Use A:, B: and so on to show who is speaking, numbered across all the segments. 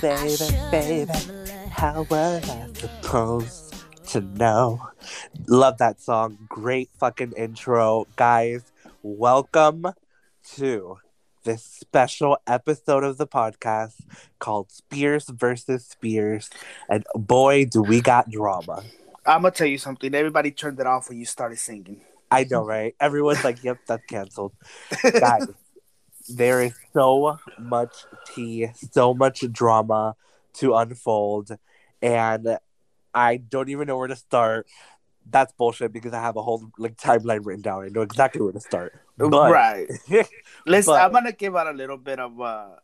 A: baby, how was I supposed to know? Love that song. Great fucking intro. Guys, welcome to this special episode of the podcast called Spears versus Spears. And boy, do we got drama.
B: I'm gonna tell you something. Everybody turned it off when you started singing.
A: I know, right? Everyone's like, yep, that's canceled. Guys, there is so much tea, so much drama to unfold, and I don't even know where to start. That's bullshit because I have a whole timeline written down. I know exactly where to start. But
B: Right. Listen,
A: but
B: I'm gonna give out a little bit of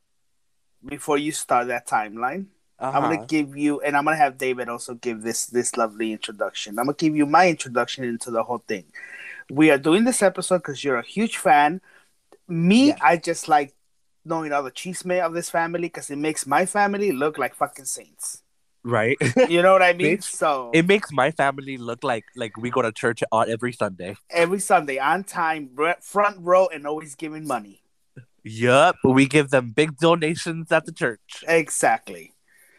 B: before you start that timeline. I'm gonna give you, and I'm gonna have David also give this lovely introduction. I'm gonna give you my introduction into the whole thing. We are doing this episode because you're a huge fan. Me,
A: Yes.
B: I just like knowing all the chisme of this family because it makes my family look like fucking saints.
A: Right.
B: You know what I mean?
A: Bitch,
B: So
A: it makes my family look like we go to church on every Sunday.
B: every Sunday on time, front row, and always giving money.
A: Yup. We give them big donations at the church.
B: Exactly.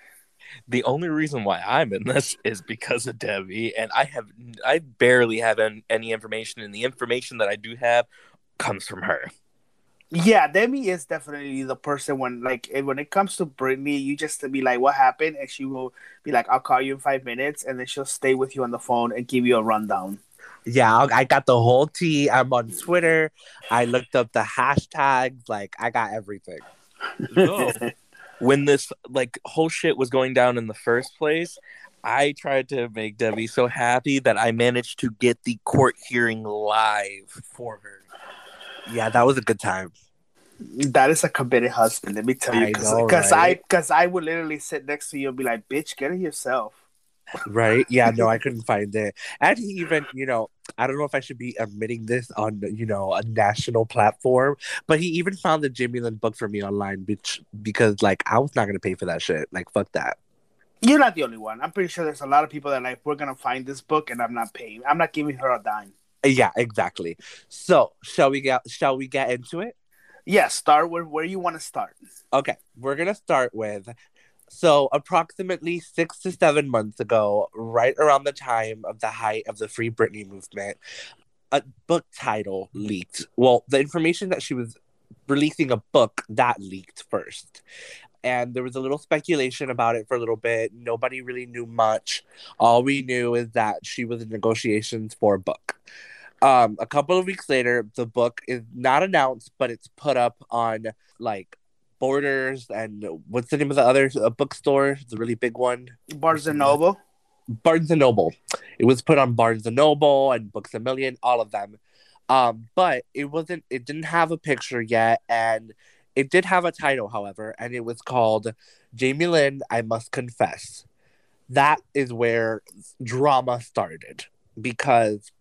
C: The only reason why I'm in this is because of Debbie, and I barely have any information, and the information that I do have comes from her.
B: Yeah, Demi is definitely the person when it comes to Brittany, you just to be like, what happened? And she will be like, I'll call you in 5 minutes, and then she'll stay with you on the phone and give you a rundown.
A: Yeah, I got the whole tea. I'm on Twitter. I looked up the hashtags. Like, I got everything.
C: So, when this whole shit was going down in the first place, I tried to make Debbie so happy that I managed to get the court hearing live for her.
A: Yeah, that was a good time.
B: That is a committed husband, let me tell you.
A: I know,
B: Because
A: right?
B: I would literally sit next to you and be like, bitch, get it yourself.
A: Right? Yeah, no, I couldn't find it. And he even, I don't know if I should be admitting this on, a national platform, but he even found the Jamie Lynn book for me online, because, I was not going to pay for that shit. Like, fuck that.
B: You're not the only one. I'm pretty sure there's a lot of people that we're going to find this book and I'm not paying. I'm not giving her a dime.
A: Yeah, exactly. So, shall we get into it?
B: Yeah, start where you want to start.
A: Okay, we're going to start with... So, approximately 6 to 7 months ago, right around the time of the height of the Free Britney movement, a book title leaked. Well, the information that she was releasing a book, that leaked first. And there was a little speculation about it for a little bit. Nobody really knew much. All we knew is that she was in negotiations for a book. A couple of weeks later, the book is not announced, but it's put up on, Borders and what's the name of the other bookstore? The really big one.
B: Barnes and Noble.
A: Barnes and Noble. It was put on Barnes and Noble and Books a Million, all of them. But it didn't have a picture yet, and it did have a title, however, and it was called Jamie Lynn, I Must Confess. That is where drama started, because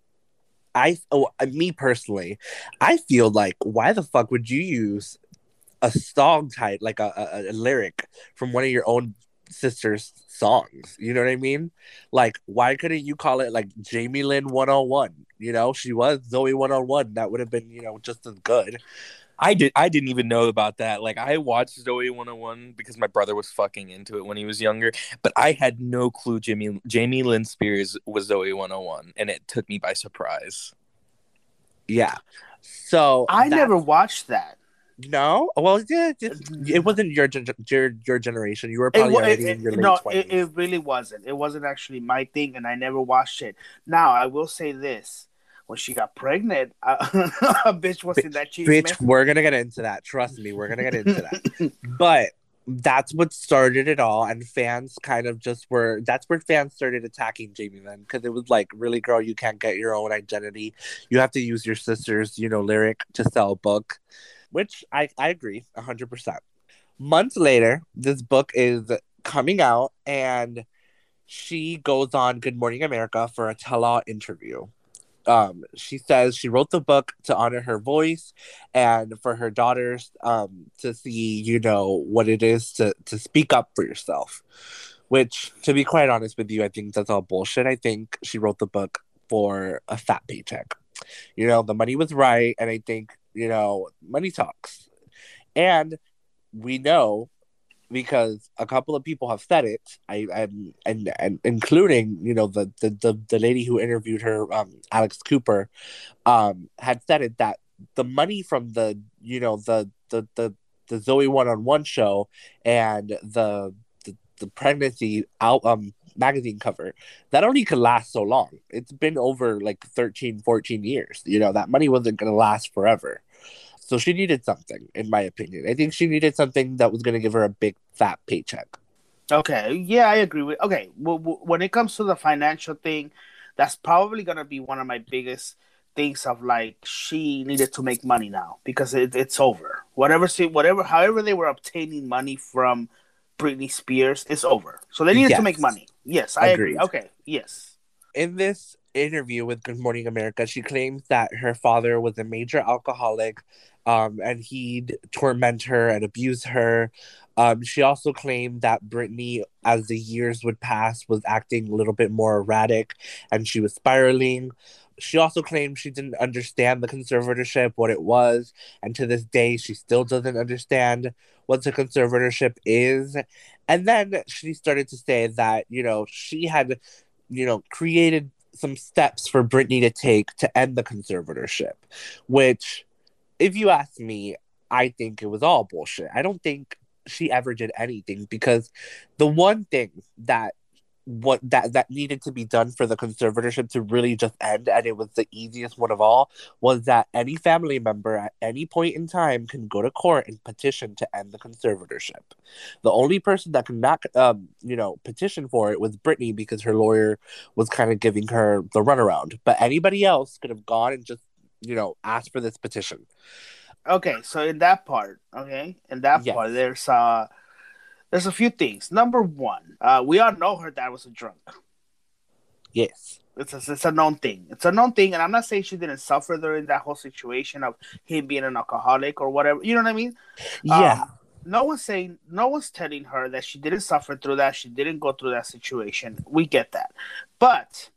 A: me personally, I feel like, why the fuck would you use a song title, like a lyric from one of your own sister's songs? You know what I mean? Like, why couldn't you call it Jamie Lynn 101? She was Zoe 101. That would have been, just as good.
C: I didn't even know about that. I watched Zoe 101 because my brother was fucking into it when he was younger, but I had no clue Jamie Lynn Spears was Zoe 101, and it took me by surprise.
A: Yeah. So
B: I never watched that.
A: No, well, yeah, it wasn't your generation. You were probably already in your late 20s.
B: It really wasn't. It wasn't actually my thing, and I never watched it. Now, I will say this: when she got pregnant, a bitch wasn't that cheap.
A: Bitch, we're gonna get into that. Trust me, we're gonna get into that. But that's what started it all, and fans kind of that's where fans started attacking Jamie Lynn, because it was like, really, girl, you can't get your own identity. You have to use your sister's, lyric to sell a book. Which I agree 100%. Months later, this book is coming out, and she goes on Good Morning America for a tell-all interview. She says she wrote the book to honor her voice and for her daughters to see, what it is to speak up for yourself. Which, to be quite honest with you, I think that's all bullshit. I think she wrote the book for a fat paycheck. The money was right, and I think, money talks. And we know because a couple of people have said it. And including, you know, the lady who interviewed her, Alex Cooper, had said it, that the money from the, you know, the Zoe one-on-one show and the pregnancy magazine cover, that only could last so long. It's been over like 13, 14 years. You know, that money wasn't going to last forever. So she needed something, in my opinion. I think she needed something that was going to give her a big fat paycheck.
B: Okay, yeah, I agree with. Okay, when it comes to the financial thing, that's probably gonna be one of my biggest things of like she needed to make money now because it's over. However they were obtaining money from Britney Spears, it's over. So they needed to make money. Yes, I agree. Okay, yes.
A: In this interview with Good Morning America, she claims that her father was a major alcoholic, and he'd torment her and abuse her. She also claimed that Britney, as the years would pass, was acting a little bit more erratic and she was spiraling. She also claimed she didn't understand the conservatorship, what it was, and to this day, she still doesn't understand what the conservatorship is. And then she started to say that, you know, she had, you know, created some steps for Britney to take to end the conservatorship, which, if you ask me, I think it was all bullshit. I don't think she ever did anything, because the one thing that needed to be done for the conservatorship to really just end, and it was the easiest one of all, was that any family member at any point in time can go to court and petition to end the conservatorship. The only person that could not you know, petition for it was Britney, because her lawyer was kind of giving her the runaround, but anybody else could have gone and just, you know, asked for this petition.
B: Okay, so in that part, part, there's a few things. Number one, we all know her dad was a drunk.
A: Yes.
B: It's a known thing. It's a known thing, and I'm not saying she didn't suffer during that whole situation of him being an alcoholic or whatever. You know what I mean?
A: Yeah.
B: No one's telling her that she didn't suffer through that. She didn't go through that situation. We get that. But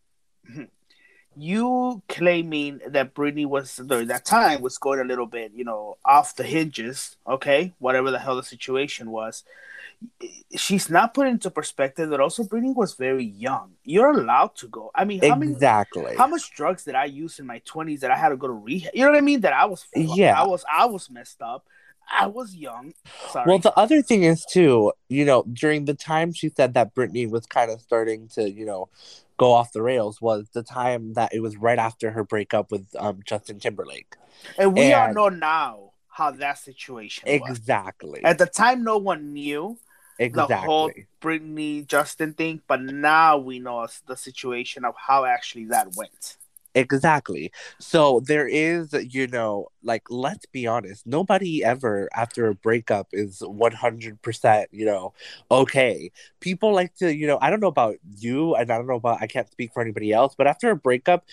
B: you claiming that Britney was, during that time, was going a little bit, you know, off the hinges, okay? Whatever the hell the situation was. She's not put into perspective that also Britney was very young. You're allowed to go. I mean, how much drugs did I use in my 20s that I had to go to rehab? You know what I mean? That I was I was messed up. I was young. Sorry.
A: Well, the other thing is too, you know, during the time she said that Britney was kind of starting to, you know, go off the rails, was the time that it was right after her breakup with Justin Timberlake.
B: And we all know now how that situation was.
A: Exactly.
B: At the time, no one knew the whole Britney Justin thing, but now we know the situation of how actually that went.
A: Exactly. So there is, you know, like, let's be honest, nobody ever after a breakup is 100%, you know, okay. People like to, you know, I don't know about you, and I don't know about, I can't speak for anybody else, but after a breakup,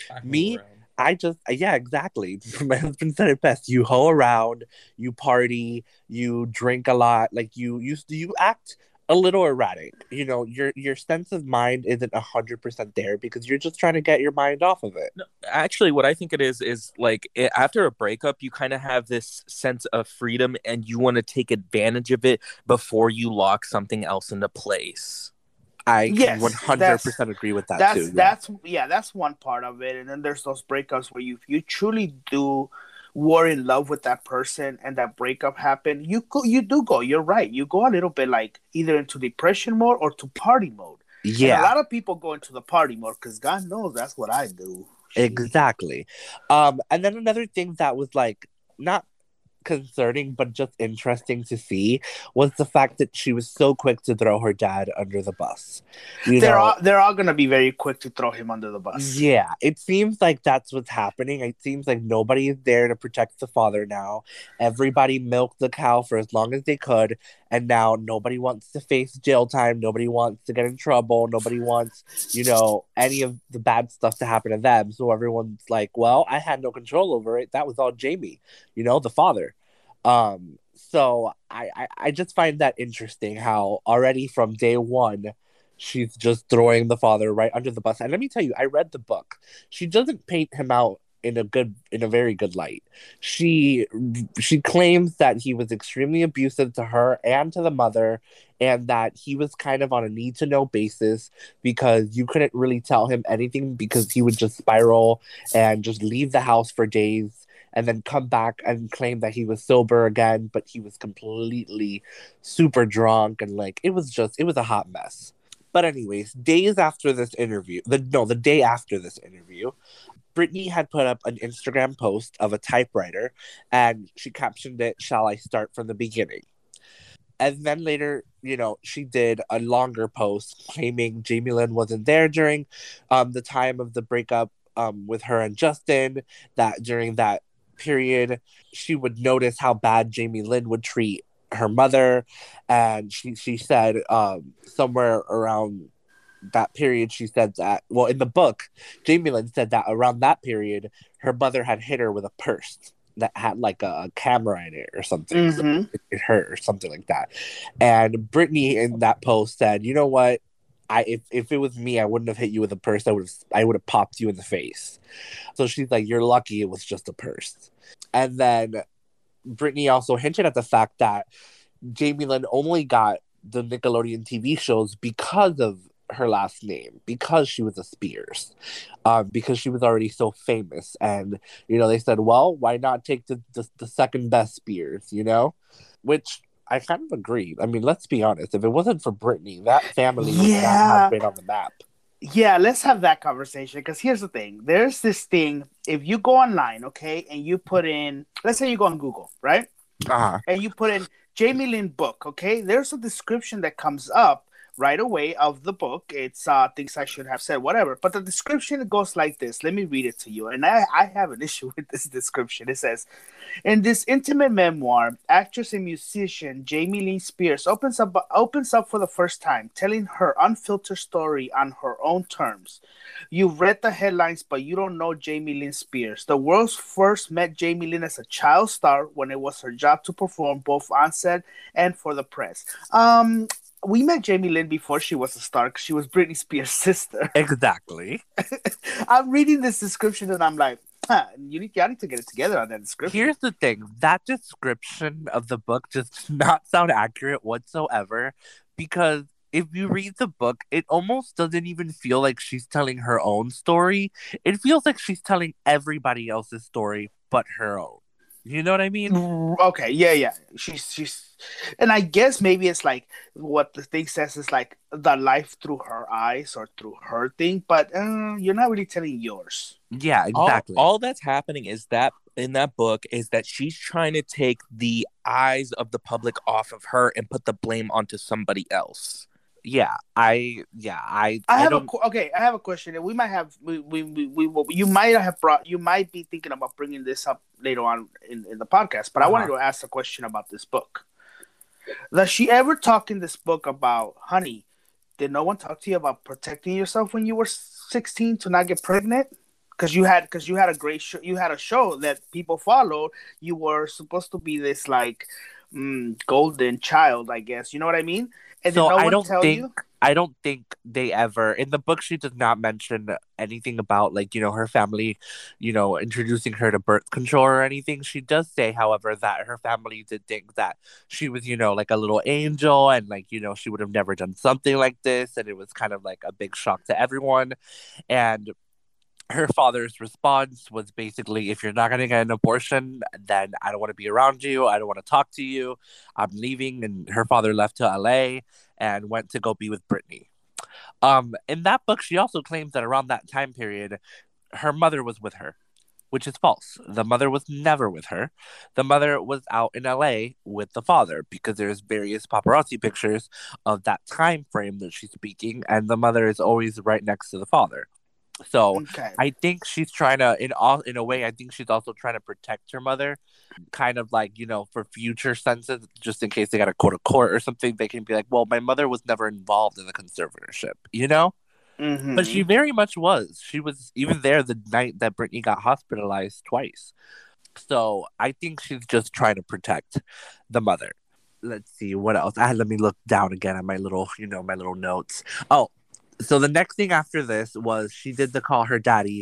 A: yeah, exactly. My husband said it best. You hoe around, you party, you drink a lot, like you act a little erratic. You know, your sense of mind isn't 100% there because you're just trying to get your mind off of it.
C: No, actually, what I think it is like after a breakup, you kind of have this sense of freedom and you want to take advantage of it before you lock something else into place.
A: I 100% agree with that too.
B: That's one part of it. And then there's those breakups where you truly do were in love with that person and that breakup happened. You're right. You go a little bit like either into depression mode or to party mode. Yeah. And a lot of people go into the party mode because God knows that's what I do.
A: Exactly. And then another thing that was like not concerning but just interesting to see was the fact that she was so quick to throw her dad under the bus.
B: They're all gonna be very quick to throw him under the bus.
A: Yeah, it seems like that's what's happening. It seems like nobody is there to protect the father now. Everybody milked the cow for as long as they could, and now nobody wants to face jail time. Nobody wants to get in trouble. Nobody wants, you know, any of the bad stuff to happen to them. So everyone's like, well, I had no control over it. That was all Jamie, you know, the father. So I just find that interesting how already from day one, she's just throwing the father right under the bus. And let me tell you, I read the book. She doesn't paint him out in a very good light. She claims that he was extremely abusive to her and to the mother, and that he was kind of on a need to know basis because you couldn't really tell him anything because he would just spiral and just leave the house for days and then come back and claim that he was sober again, but he was completely super drunk, and like it was a hot mess. But anyways, days after this interview, the day after this interview, Britney had put up an Instagram post of a typewriter, and she captioned it, "Shall I start from the beginning?" And then later, she did a longer post claiming Jamie Lynn wasn't there during the time of the breakup with her and Justin, that during that period, she would notice how bad Jamie Lynn would treat her mother. And she said somewhere around that period, she said that, well, in the book, Jamie Lynn said that around that period, her mother had hit her with a purse that had like a camera in it or something.
B: Mm-hmm.
A: So it hurt or something like that. And Britney in that post said, "You know what? If it was me, I wouldn't have hit you with a purse. I would have popped you in the face." So she's like, "You're lucky it was just a purse." And then Britney also hinted at the fact that Jamie Lynn only got the Nickelodeon TV shows because of her last name, because she was a Spears, because she was already so famous. And they said, well, why not take the second best Spears, which I kind of agree. I mean, let's be honest, if it wasn't for Britney, that family would not have been on the map.
B: Yeah, let's have that conversation, because here's the thing. There's this thing, if you go online, okay, and you put in, let's say you go on Google, right? And you put in Jamie Lynn book, okay, there's a description that comes up right away of the book. It's things I should have said, whatever. But the description goes like this. Let me read it to you. And I have an issue with this description. It says, in this intimate memoir, actress and musician Jamie Lynn Spears opens up for the first time, telling her unfiltered story on her own terms. You've read the headlines, but you don't know Jamie Lynn Spears. The world first met Jamie Lynn as a child star when it was her job to perform both on set and for the press. We met Jamie Lynn before she was a star, because she was Britney Spears' sister.
A: Exactly.
B: I'm reading this description and I'm like, y'all need to get it together on that description.
A: Here's the thing. That description of the book just does not sound accurate whatsoever, because if you read the book, it almost doesn't even feel like she's telling her own story. It feels like she's telling everybody else's story but her own. You know what I mean?
B: Okay, yeah. She's, and I guess maybe it's like what the thing says is like the life through her eyes or through her thing, but you're not really telling yours.
A: Yeah, exactly.
C: All that's happening is that in that book is that she's trying to take the eyes of the public off of her and put the blame onto somebody else.
B: I have a question, and we might have you might be thinking about bringing this up later on in the podcast, but I wanted to ask a question about this book. Does she ever talk in this book about, honey, did no one talk to you about protecting yourself when you were 16 to not get pregnant? Because you had a great show, you had a show that people followed. You were supposed to be this like golden child, I guess. You know what I mean? And
A: so I don't think they ever, in the book, she does not mention anything about like, her family, introducing her to birth control or anything. She does say, however, that her family did think that she was, like a little angel, and like, she would have never done something like this. And it was kind of like a big shock to everyone. And her father's response was basically, if you're not going to get an abortion, then I don't want to be around you. I don't want to talk to you. I'm leaving. And her father left to LA and went to go be with Britney. In that book, she also claims that around that time period, her mother was with her, which is false. The mother was never with her. The mother was out in LA with the father, because there's various paparazzi pictures of that time frame that she's speaking, and the mother is always right next to the father. So I think she's trying to, in a way, I think she's also trying to protect her mother, kind of like, for future senses, just in case they got to go to court or something. They can be like, well, my mother was never involved in the conservatorship,
B: Mm-hmm.
A: But she very much was. She was even there the night that Britney got hospitalized twice. So I think she's just trying to protect the mother. Let's see what else. Let me look down again at my little, my little notes. Oh. So the next thing after this was she did the call her daddy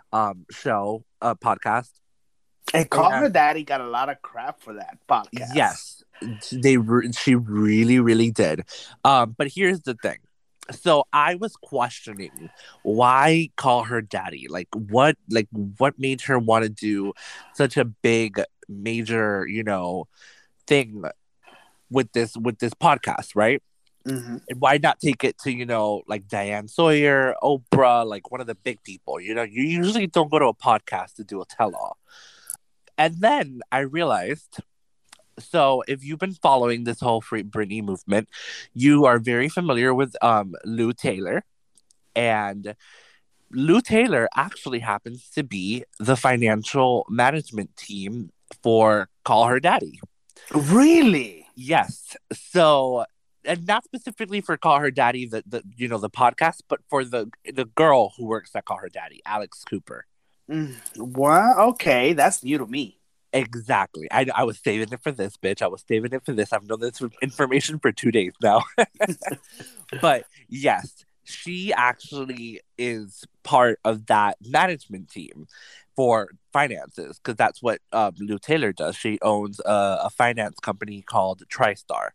A: show, podcast.
B: And Call Her Daddy got a lot of crap for that podcast.
A: Yes, she really, really did. But here's the thing. So I was questioning why Call Her Daddy. What made her want to do such a big, major, thing with this podcast, right?
B: Mm-hmm.
A: And why not take it to, like Diane Sawyer, Oprah, like one of the big people? You usually don't go to a podcast to do a tell-all. And then I realized, so if you've been following this whole Free Britney movement, you are very familiar with Lou Taylor. And Lou Taylor actually happens to be the financial management team for Call Her Daddy.
B: Really?
A: Yes. So, and not specifically for Call Her Daddy, the podcast, but for the girl who works at Call Her Daddy, Alex Cooper.
B: What? Okay, that's new to me.
A: Exactly. I was saving it for this, bitch. I was saving it for this. I've known this information for 2 days now. But yes, she actually is part of that management team for finances, because that's what Lou Taylor does. She owns a finance company called TriStar.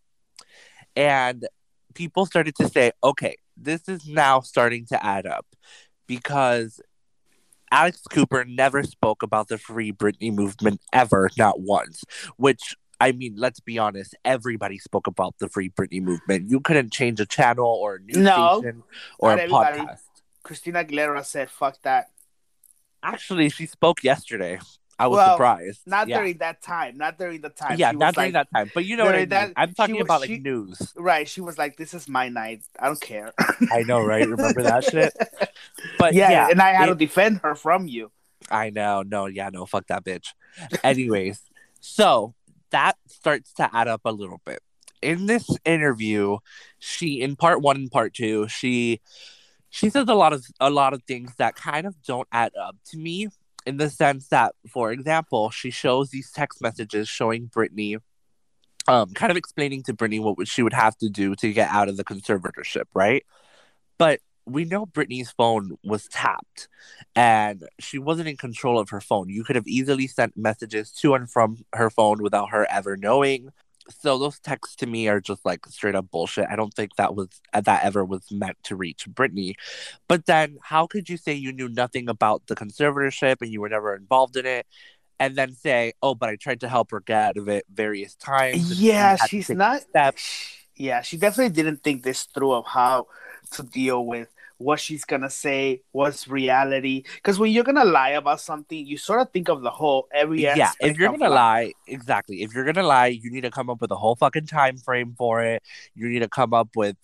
A: And people started to say, okay, this is now starting to add up, because Alex Cooper never spoke about the Free Britney movement ever, not once. Which, I mean, let's be honest, everybody spoke about the Free Britney movement. You couldn't change a channel or a news station or a podcast.
B: Christina Aguilera said, fuck that.
A: Actually, she spoke yesterday. I was surprised.
B: Not during that time. Not during the time.
A: Yeah, not during that time. But you know what I mean. I'm talking about news.
B: Right. She was like, this is my night. I don't care.
A: I know, right? Remember that shit? But
B: yeah, and I had to defend her from you.
A: I know. No, fuck that bitch. Anyways, so that starts to add up a little bit. In this interview, she, in part 1 and part 2, she says a lot of things that kind of don't add up to me. In the sense that, for example, she shows these text messages showing Britney, kind of explaining to Britney what she would have to do to get out of the conservatorship, right? But we know Britney's phone was tapped, and she wasn't in control of her phone. You could have easily sent messages to and from her phone without her ever knowing. So those texts to me are just like straight up bullshit. I don't think that ever was meant to reach Britney. But then how could you say you knew nothing about the conservatorship and you were never involved in it, and then say, oh, but I tried to help her get out of it various times?
B: Yeah, she's not. Yeah, she definitely didn't think this through of how to deal with what she's gonna say, what's reality. Because when you're gonna lie about something, you sort of think of the whole every aspect.
A: Yeah, if you're gonna lie, exactly. If you're gonna lie, you need to come up with a whole fucking time frame for it. You need to come up with,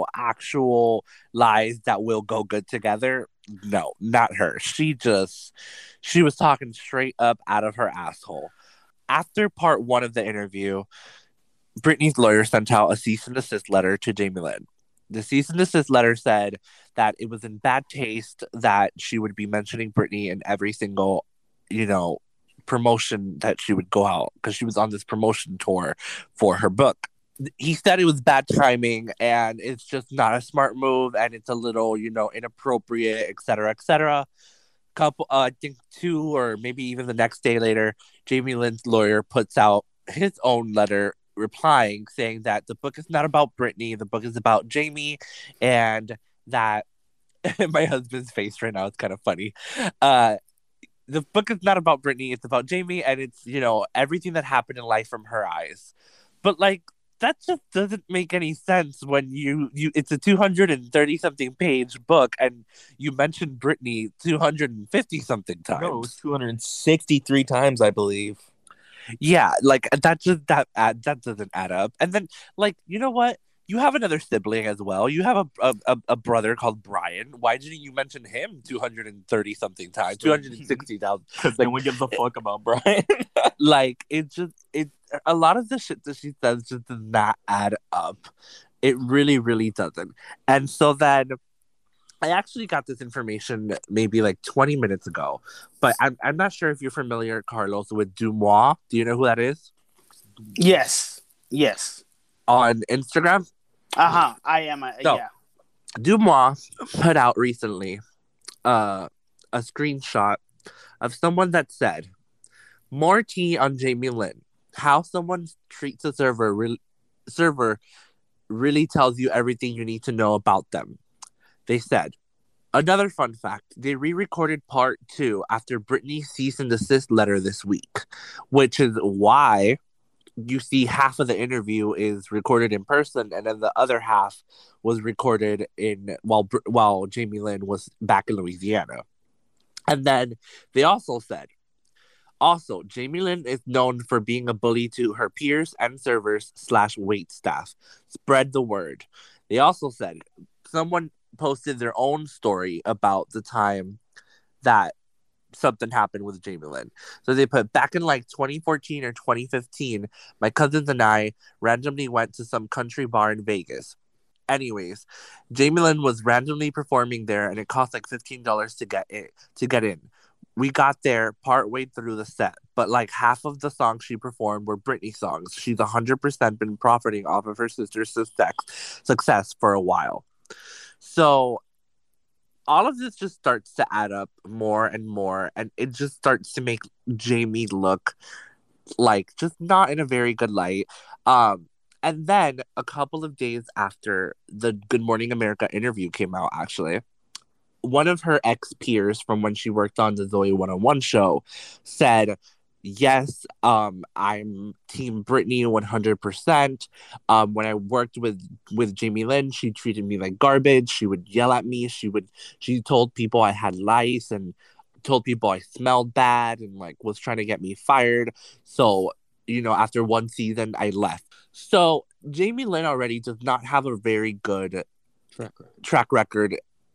A: actual lies that will go good together. No, not her. She was talking straight up out of her asshole. After part 1 of the interview, Britney's lawyer sent out a cease and desist letter to Jamie Lynn. The cease and desist letter said that it was in bad taste that she would be mentioning Britney in every single, promotion that she would go out, because she was on this promotion tour for her book. He said it was bad timing and it's just not a smart move and it's a little, inappropriate, etc., etc. I think 2 or maybe even the next day later, Jamie Lynn's lawyer puts out his own letter replying, saying that the book is not about Britney, the book is about Jamie, and that my husband's face right now is kind of funny. The book is not about Britney, it's about Jamie, and it's, everything that happened in life from her eyes. But that just doesn't make any sense when it's a 230 something page book and you mentioned Britney 250 something times.
C: No, it was 263 times, I believe.
A: Yeah, that doesn't add up. And then, you know what? You have another sibling as well. You have a brother called Brian. Why didn't you mention him 230 something times? 260,000.
C: Because no one gives a fuck about Brian.
A: A lot of the shit that she says just does not add up. It really, really doesn't. And so then I actually got this information maybe 20 minutes ago, but I'm not sure if you're familiar, Carlos, with DeuxMoi. Do you know who that is?
B: Yes.
A: On Instagram?
B: I am. Yeah.
A: DeuxMoi put out recently a a screenshot of someone that said, "More tea on Jamie Lynn. How someone treats a server really tells you everything you need to know about them." They said, another fun fact, they re-recorded part 2 after Britney's cease and desist letter this week, which is why you see half of the interview is recorded in person and then the other half was recorded in while Jamie Lynn was back in Louisiana. And then they also said, also, Jamie Lynn is known for being a bully to her peers and servers / wait staff. Spread the word. They also said someone posted their own story about the time that something happened with Jamie Lynn. So they put, back in like 2014 or 2015, my cousins and I randomly went to some country bar in Vegas. Anyways, Jamie Lynn was randomly performing there and it cost like $15 to get in. We got there partway through the set, but like half of the songs she performed were Britney songs. She's 100% been profiting off of her sister's success for a while. So all of this just starts to add up more and more, and it just starts to make Jamie look like just not in a very good light. And then a couple of days after the Good Morning America interview came out, actually, one of her ex-peers from when she worked on the Zoe 101 show said, yes, I'm Team Britney 100%. When I worked with Jamie Lynn, she treated me like garbage. She would yell at me. She told people I had lice and told people I smelled bad and like was trying to get me fired. So, after one season, I left. So Jamie Lynn already does not have a very good track record.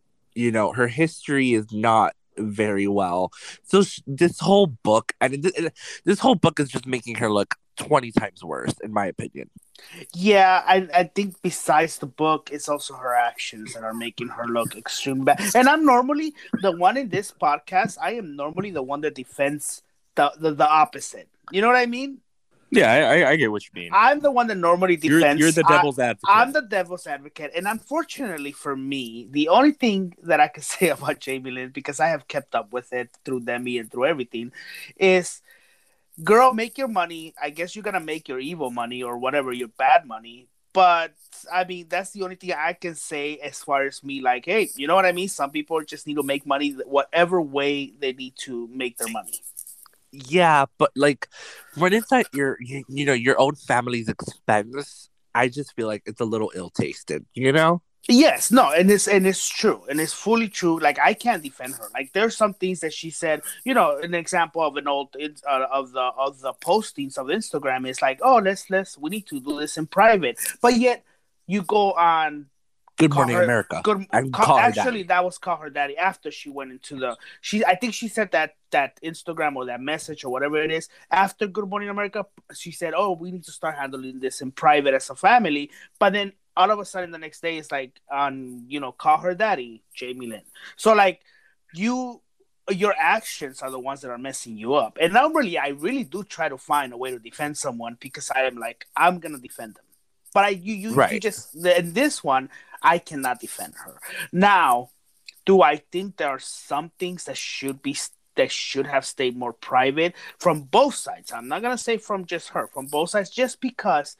A: Her history is not very well. So this whole book, this whole book is just making her look 20 times worse, in my opinion.
B: Yeah, I think besides the book, it's also her actions that are making her look extremely bad. And I'm normally the one in this podcast. I am normally the one that defends the opposite. You know what I mean?
C: Yeah, I get what you mean.
B: I'm the one that normally defends.
C: You're the devil's advocate.
B: I'm the devil's advocate. And unfortunately for me, the only thing that I can say about Jamie Lynn, because I have kept up with it through Demi and through everything, is, girl, make your money. I guess you're going to make your evil money or whatever, your bad money. But, I mean, that's the only thing I can say as far as me, like, hey, you know what I mean? Some people just need to make money whatever way they need to make their money.
A: Yeah, but like when it's at your own family's expense, I just feel like it's a little ill-tasted,
B: Yes, no, and it's true, and it's fully true. Like, I can't defend her. Like, there's some things that she said. An example of an old of the postings of Instagram is like, oh, we need to do this in private, but yet you go on
A: Good Morning America.
B: Actually, that was Call Her Daddy after she went into I think she said that Instagram or that message or whatever it is after Good Morning America. She said, "Oh, we need to start handling this in private as a family." But then all of a sudden, the next day, it's like on Call Her Daddy, Jamie Lynn. So like your actions are the ones that are messing you up. And normally, I really do try to find a way to defend someone because I am like, I'm gonna defend them. But you just, in this one, I cannot defend her. Now, do I think there are some things that should have stayed more private from both sides? I'm not gonna say from just her, from both sides, just because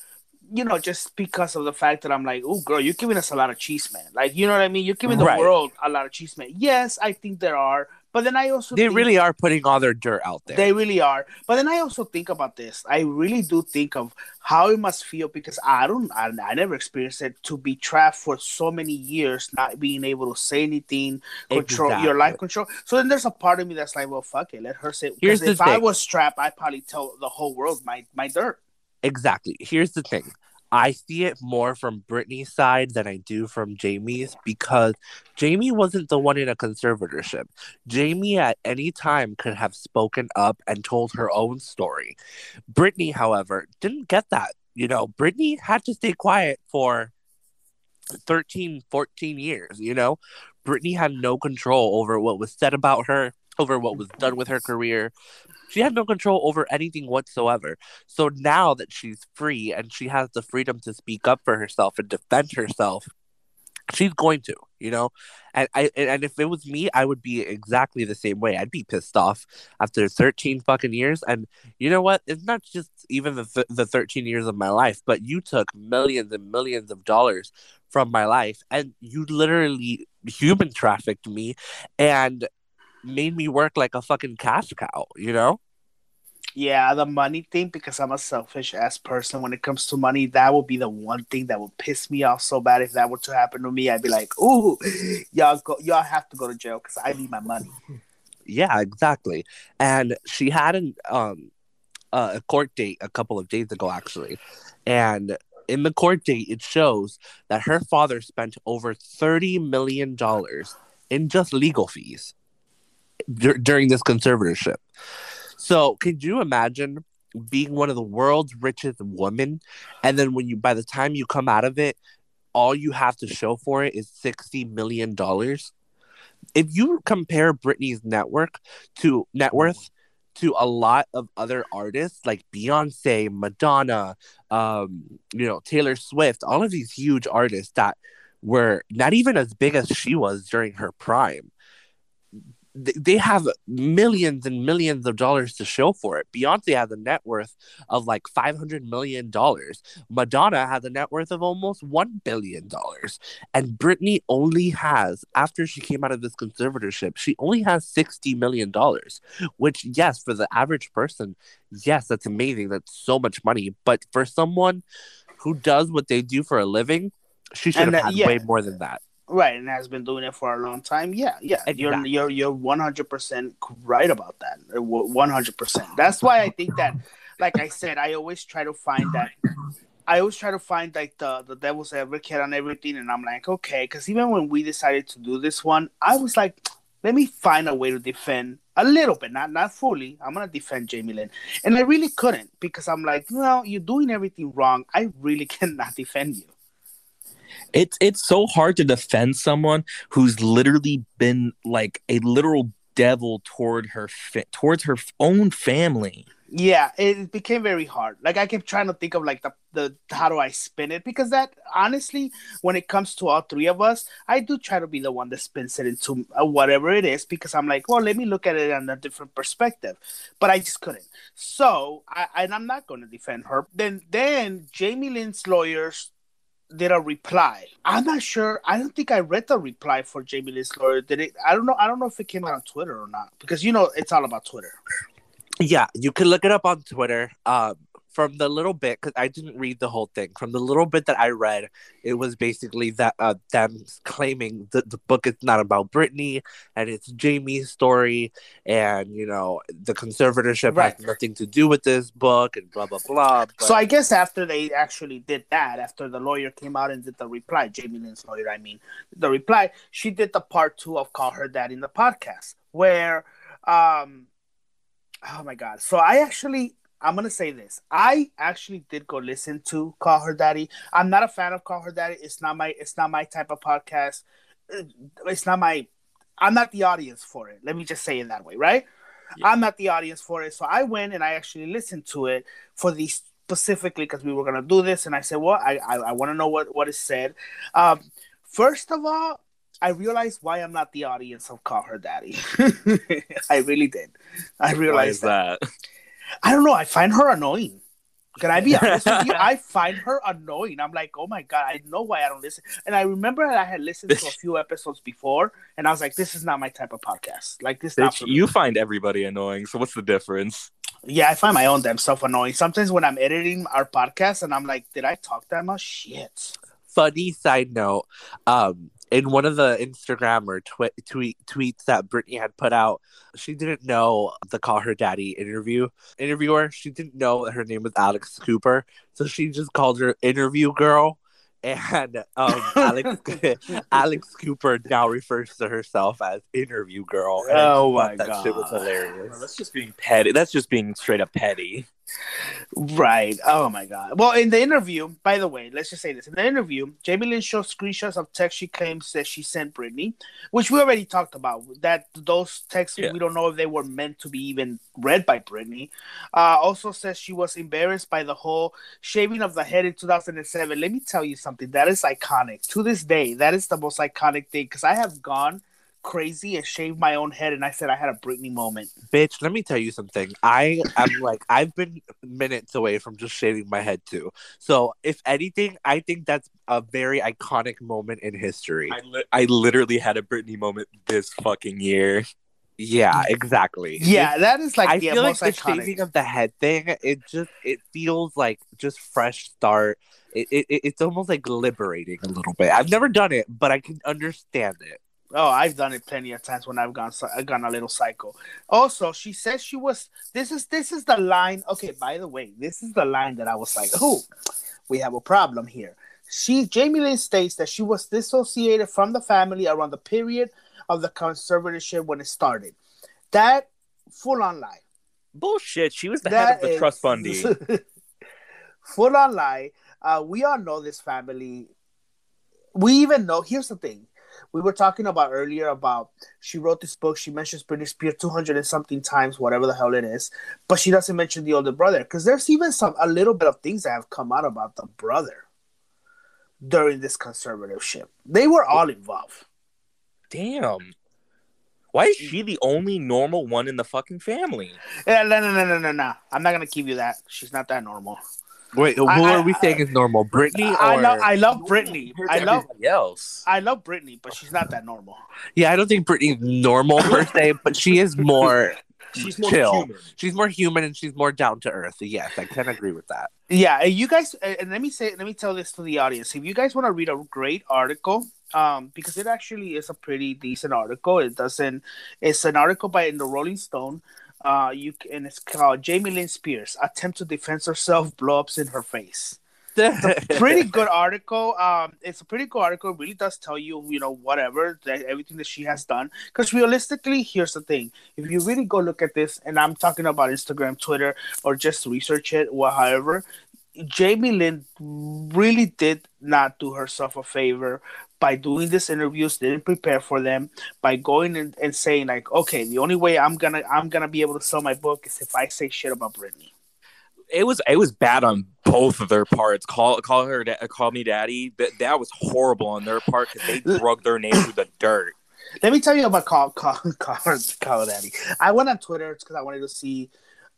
B: of the fact that I'm like, oh, girl, you're giving us a lot of cheese, man. Like, you know what I mean? You're giving the world a lot of cheese, man. Yes, I think there are. But then I also
A: think really are putting all their dirt out there.
B: They really are. But then I also think about this. I really do think of how it must feel because I never experienced it, to be trapped for so many years, not being able to say anything, control your life control. So then there's a part of me that's like, well, fuck it, let her say. Because if I was trapped, I'd probably tell the whole world my dirt.
A: Exactly. Here's the thing. I see it more from Britney's side than I do from Jamie's, because Jamie wasn't the one in a conservatorship. Jamie at any time could have spoken up and told her own story. Britney, however, didn't get that. Britney had to stay quiet for 13, 14 years, Britney had no control over what was said about her, over what was done with her career. She had no control over anything whatsoever. So now that she's free and she has the freedom to speak up for herself and defend herself, She's going to, you know, and if it was me, I would be exactly the same way. I'd be pissed off after 13 fucking years. And you know what? It's not just even the 13 years of my life, but you took millions and millions of dollars from my life, and you literally human trafficked me and made me work like a fucking cash cow, you know?
B: Yeah, the money thing, because I'm a selfish ass person when it comes to money, that would be the one thing that would piss me off so bad if that were to happen to me. I'd be like, ooh, y'all have to go to jail because I need my money.
A: Yeah, exactly. And she had a court date a couple of days ago, actually. And in the court date, it shows that her father spent over $30 million in just legal fees during this conservatorship. So, can you imagine being one of the world's richest women, and then by the time you come out of it, all you have to show for it is $60 million? If you compare Britney's net worth to a lot of other artists like Beyonce, Madonna, Taylor Swift, all of these huge artists that were not even as big as she was during her prime, they have millions and millions of dollars to show for it. Beyonce has a net worth of like $500 million. Madonna has a net worth of almost $1 billion. And Britney only has, after she came out of this conservatorship, she only has $60 million, which, yes, for the average person, yes, that's amazing. That's so much money. But for someone who does what they do for a living, she should have had way more than that.
B: Right, and has been doing it for a long time. Yeah. Exactly. You're 100% right about that. 100%. That's why I think that, like I said, I always try to find like the devil's advocate on everything, and I'm like, okay, because even when we decided to do this one, I was like, let me find a way to defend a little bit, not fully. I'm gonna defend Jamie Lynn, and I really couldn't, because I'm like, well, you're doing everything wrong. I really cannot defend you.
C: It's so hard to defend someone who's literally been like a literal devil towards her own family.
B: Yeah, it became very hard. Like, I kept trying to think of like the how do I spin it, because that, honestly, when it comes to all three of us, I do try to be the one that spins it into whatever it is, because I'm like, well, let me look at it on a different perspective, but I just couldn't. So I'm not going to defend her. Then Jamie Lynn's lawyers did a reply. I'm not sure. I don't think I read the reply for Jamie Lynn's lawyer. Did it? I don't know. I don't know if it came out on Twitter or not, because it's all about Twitter.
A: Yeah, you can look it up on Twitter. From the little bit, because I didn't read the whole thing. From the little bit that I read, it was basically that them claiming that the book is not about Britney and it's Jamie's story, and the conservatorship has nothing to do with this book, and blah blah blah.
B: But... So I guess after they actually did that, after the lawyer came out and did the reply, Jamie Lynn's lawyer, the reply, she did the part 2 of Call Her Daddy in the podcast, where, oh my God. So I'm going to say this. I actually did go listen to Call Her Daddy. I'm not a fan of Call Her Daddy. It's not my type of podcast. I'm not the audience for it. Let me just say it that way, right? Yeah. I'm not the audience for it. So I went and I actually listened to it for these specifically, because we were going to do this. And I said, well, I want to know what is said. First of all, I realized why I'm not the audience of Call Her Daddy. I really did. I realized
C: that.
B: I don't know. I find her annoying. Can I be honest with you? I find her annoying. I'm like, oh my God, I know why I don't listen. And I remember that I had listened to a few episodes before, and I was like, this is not my type of podcast. Like, this.
C: You find everybody annoying. So what's the difference?
B: Yeah, I find my own damn self annoying. Sometimes when I'm editing our podcast, and I'm like, did I talk that much? Shit.
A: Funny side note. In one of the Instagram or tweets that Britney had put out, she didn't know the Call Her Daddy interviewer. She didn't know that her name was Alex Cooper, so she just called her Interview Girl. And Alex Cooper now refers to herself as Interview Girl.
B: Oh my God,
A: that shit was hilarious.
C: Well, that's just being petty. That's just being straight up petty.
B: Right. Oh my God. Well, in the interview, by the way, let's just say this. In the interview, Jamie Lynn shows screenshots of texts she claims that she sent Britney, which we already talked about. That those texts, we don't know if they were meant to be even read by Britney. Also says she was embarrassed by the whole shaving of the head in 2007. Let me tell you something. That is iconic. To this day, that is the most iconic thing because I have gone crazy and shaved my own head and I said I had a Britney moment.
A: Bitch, let me tell you something. I've been minutes away from just shaving my head too. So if anything, I think that's a very iconic moment in history.
C: I literally had a Britney moment this fucking year.
A: Yeah, exactly.
B: Yeah, that is like
A: I
B: the
A: feel
B: most
A: like the
B: iconic.
A: shaving of the head thing, it feels like just fresh start. It's almost like liberating a little bit. I've never done it, but I can understand it.
B: Oh, I've done it plenty of times when I've gone a little psycho. Also, she says she was. This is the line. Okay, by the way, this is the line that I was like, "Oh, we have a problem here." Jamie Lynn states that she was dissociated from the family around the period of the conservatorship when it started. That full on lie.
C: Bullshit. She was the head of the trust fundy.
B: Full on lie. We all know this family. We even know. Here's the thing. We were talking about earlier about she wrote this book. She mentions Britney Spears 200 and something times, whatever the hell it is, but she doesn't mention the older brother because there's even a little bit of things that have come out about the brother during this conservatorship. They were all involved.
C: Damn. Why is she the only normal one in the fucking family?
B: No. I'm not gonna give you that. She's not that normal.
A: Wait, who are we saying is normal? Britney? Or...
B: I love Britney. I love Britney, but she's not that normal.
A: Yeah, I don't think Britney's normal per se, but she is more.
C: She's more
A: chill.
C: human.
A: She's more human and she's more down to earth. Yes, I can agree with that.
B: Yeah, you guys, and let me tell this to the audience. If you guys want to read a great article, because it actually is a pretty decent article. It's an article in the Rolling Stone. And it's called Jamie Lynn Spears Attempt to Defend Herself, Blow-ups in Her Face. It's a pretty good article. It's a pretty good article. It really does tell you, everything that she has done. Because realistically, here's the thing. If you really go look at this, and I'm talking about Instagram, Twitter, or just research it, or however, Jamie Lynn really did not do herself a favor by doing these interviews, didn't prepare for them, by going and saying like, okay, the only way I'm gonna be able to sell my book is if I say shit about Britney.
C: It was bad on both of their parts. Call me daddy. That was horrible on their part because they drug their name through the dirt.
B: Let me tell you about call daddy. I went on Twitter because I wanted to see.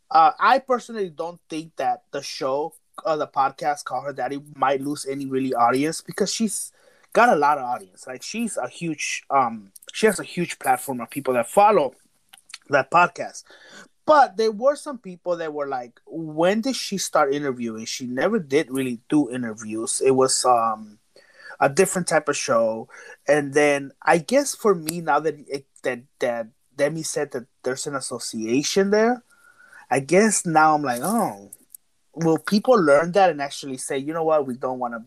B: I personally don't think that the show, the podcast, Call Her Daddy, might lose any really audience because she's got a lot of audience. Like she's a huge, she has a huge platform of people that follow that podcast. But there were some people that were like, when did she start interviewing? She never did really do interviews. It was a different type of show. And then I guess for me, now that Demi said that there's an association there, I guess now I'm like, oh, will people learn that and actually say, you know what, we don't want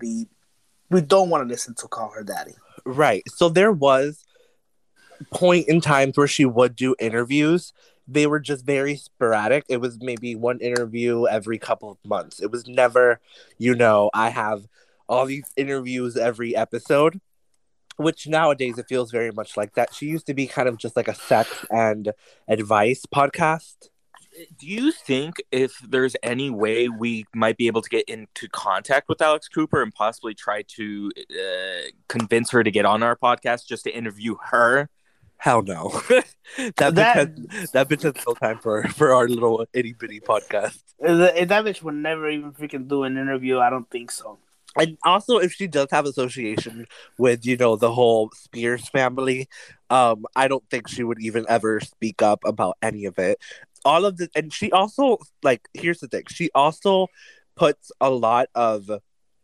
B: to listen to Call Her Daddy.
A: Right. So there was point in times where she would do interviews. They were just very sporadic. It was maybe one interview every couple of months. It was never, I have all these interviews every episode, which nowadays it feels very much like that. She used to be kind of just like a sex and advice podcast.
C: Do you think if there's any way we might be able to get into contact with Alex Cooper and possibly try to convince her to get on our podcast just to interview her?
A: Hell no. that bitch has no time for our little itty bitty podcast.
B: That bitch would never even freaking do an interview. I don't think so.
A: And also, if she does have association with, the whole Spears family, I don't think she would even ever speak up about any of it. All of this, and she also, here's the thing. She also puts a lot of,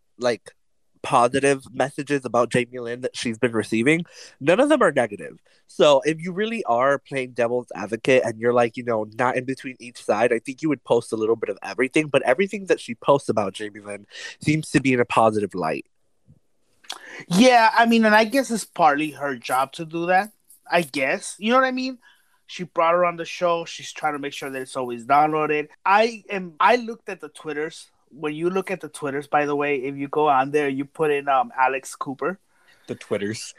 A: positive messages about Jamie Lynn that she's been receiving. None of them are negative. So if you really are playing devil's advocate and you're not in between each side, I think you would post a little bit of everything. But everything that she posts about Jamie Lynn seems to be in a positive light.
B: Yeah, I mean, and I guess it's partly her job to do that. I guess. You know what I mean? She brought her on the show. She's trying to make sure that it's always downloaded. I looked at the Twitters. When you look at the Twitters, by the way, if you go on there, you put in Alex Cooper.
C: The Twitters.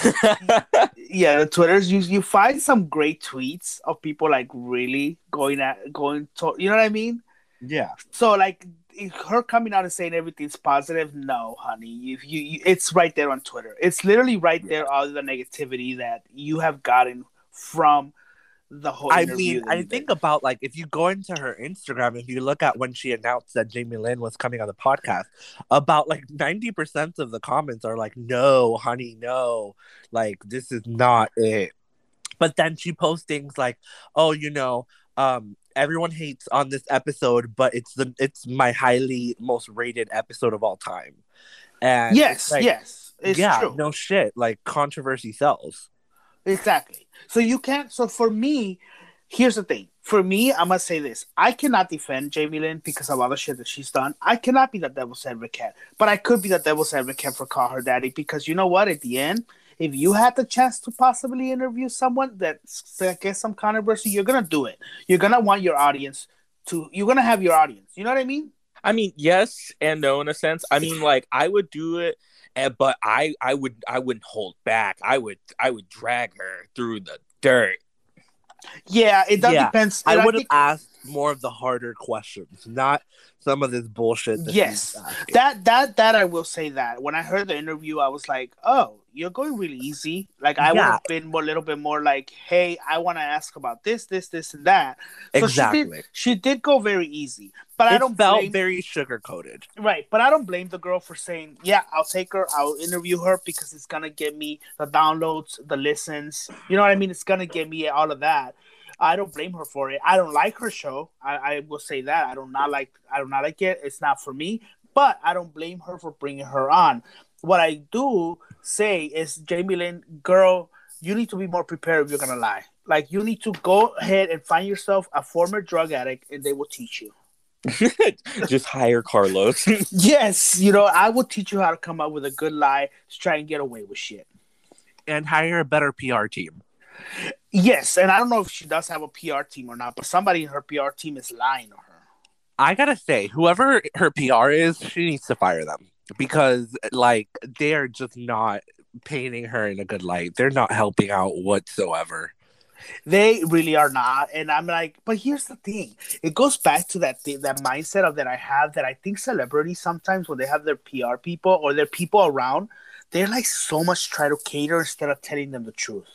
B: Yeah, the Twitters. You find some great tweets of people like really going to, you know what I mean?
A: Yeah.
B: So like her coming out and saying everything's positive, no, honey. If you it's right there on Twitter. It's literally right there, all the negativity that you have gotten from the whole interview.
A: I think about, like, if you go into her Instagram, if you look at when she announced that Jamie Lynn was coming on the podcast, about like 90% of the comments are like, no, honey, no, like this is not it. But then she posts things like, oh, you know, everyone hates on this episode, but it's my highly most rated episode of all time. And
B: yes, it's true.
A: No shit, like controversy sells.
B: Exactly. So you can't. So for me, here's the thing. For me, I'm gonna say this: I cannot defend Jamie Lynn because of all the shit that she's done. I cannot be the devil's advocate, but I could be the devil's advocate for Call Her Daddy, because you know what? At the end, if you had the chance to possibly interview someone that gets some controversy, you're gonna do it. You're gonna want your audience to. You're gonna have your audience. You know what I mean?
C: I mean, yes and no in a sense. I mean, like, I would do it, but I wouldn't hold back. I would drag her through the dirt.
B: Yeah, it does depends.
A: I would have asked more of the harder questions, not some of this bullshit.
B: Yes, that I will say that when I heard the interview, I was like, oh, you're going really easy. Like, I would have been a little bit more like, hey, I want to ask about this, and that. So
A: exactly.
B: She did go very easy, but I don't
A: felt very sugar coated.
B: Right, but I don't blame the girl for saying, yeah, I'll take her, I'll interview her because it's gonna get me the downloads, the listens. You know what I mean? It's gonna get me all of that. I don't blame her for it. I don't like her show. I will say that. I do not like it. It's not for me. But I don't blame her for bringing her on. What I do say is, Jamie Lynn, girl, you need to be more prepared if you're gonna lie. Like, you need to go ahead and find yourself a former drug addict, and they will teach you.
C: Just hire Carlos.
B: Yes, you know, I will teach you how to come up with a good lie to try and get away with shit.
A: And hire a better PR team.
B: Yes, and I don't know if she does have a PR team or not, but somebody in her PR team is lying to her.
A: I gotta say, whoever her PR is, she needs to fire them, because, like, they are just not painting her in a good light. They're not helping out whatsoever.
B: They really are not. And I'm like, but here's the thing. It goes back to that mindset of that I have, that I think celebrities sometimes, when they have their PR people or their people around, they're like so much try to cater instead of telling them the truth.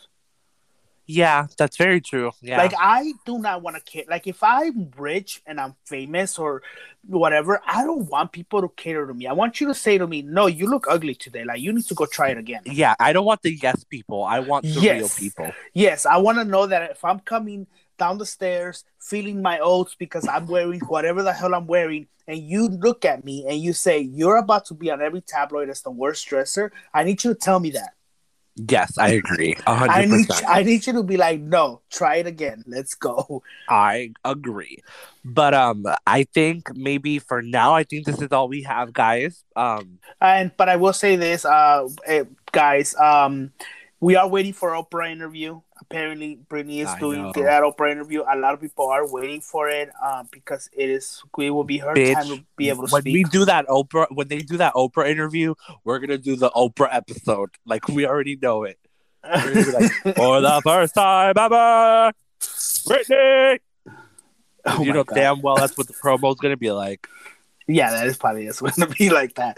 A: Yeah, that's very true. Yeah.
B: Like, I do not want to care. Like, if I'm rich and I'm famous or whatever, I don't want people to cater to me. I want you to say to me, no, you look ugly today. Like, you need to go try it again.
A: Yeah, I don't want the yes people. I want the real people.
B: Yes, I want to know that if I'm coming down the stairs feeling my oats because I'm wearing whatever the hell I'm wearing, and you look at me and you say, you're about to be on every tabloid as the worst dresser, I need you to tell me that.
A: Yes, I agree. 100%.
B: I need you to be like, no, try it again. Let's go.
A: I agree. But I think maybe for now, I think this is all we have, guys.
B: But I will say this, guys, we are waiting for Oprah interview. Apparently, Brittany is doing that Oprah interview. A lot of people are waiting for it because it will be her time to be able to speak.
A: When they do that Oprah interview, we're gonna do the Oprah episode. Like, we already know it. We're gonna be like, for the first time ever, Brittany.
B: Oh,
A: you know damn well that's what the promo is gonna be like.
B: Yeah, that is probably going to be like that.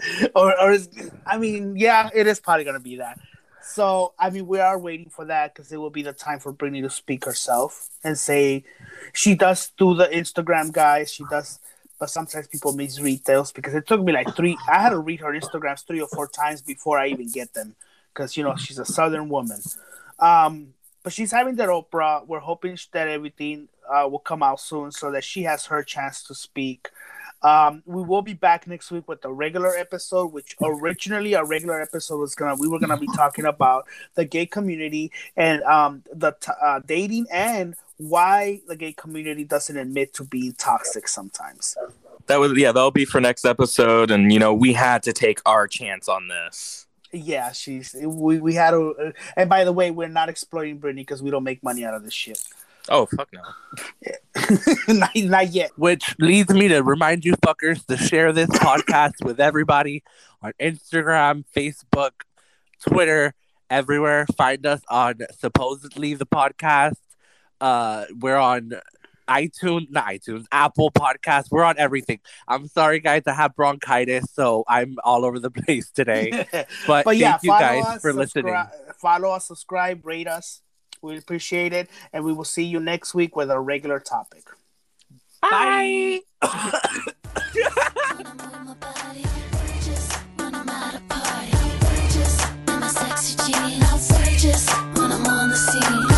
B: It is probably going to be that. So, I mean, we are waiting for that because it will be the time for Brittany to speak herself and say she does do the Instagram, guys. She does, but sometimes people misread those because it took me like I had to read her Instagrams 3 or 4 times before I even get them because, you know, she's a Southern woman. But she's having that Oprah. We're hoping that everything will come out soon so that she has her chance to speak. We will be back next week with a regular episode, which originally a regular episode we were gonna be talking about the gay community and the dating and why the gay community doesn't admit to being toxic sometimes.
C: That'll be for next episode, and you know, we had to take our chance on this.
B: Yeah, we had to. And by the way, we're not exploiting Brittany because we don't make money out of this shit.
C: Oh, fuck no.
B: Not yet.
A: Which leads me to remind you fuckers to share this podcast with everybody on Instagram, Facebook, Twitter, everywhere. Find us on Supposedly the Podcast. We're on Apple Podcasts. We're on everything. I'm sorry, guys. I have bronchitis, so I'm all over the place today. But yeah, thank you guys for listening.
B: Follow us, subscribe, rate us. We appreciate it. And we will see you next week with a regular topic.
A: Bye.
D: Just when I'm on the scene.